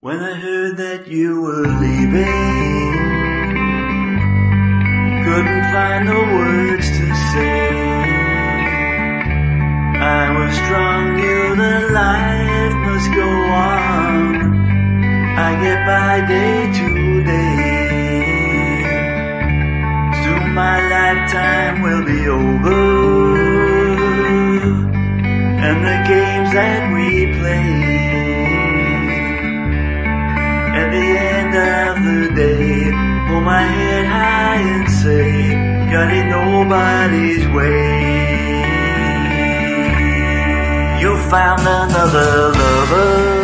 When I heard that you were leaving, couldn't find the words to say. I was strong, knew that life must go on. I get by day to day. Soon my lifetime will be over, and the games that we played. At the end of the day, hold my head high and say, got it nobody's way. You found another lover,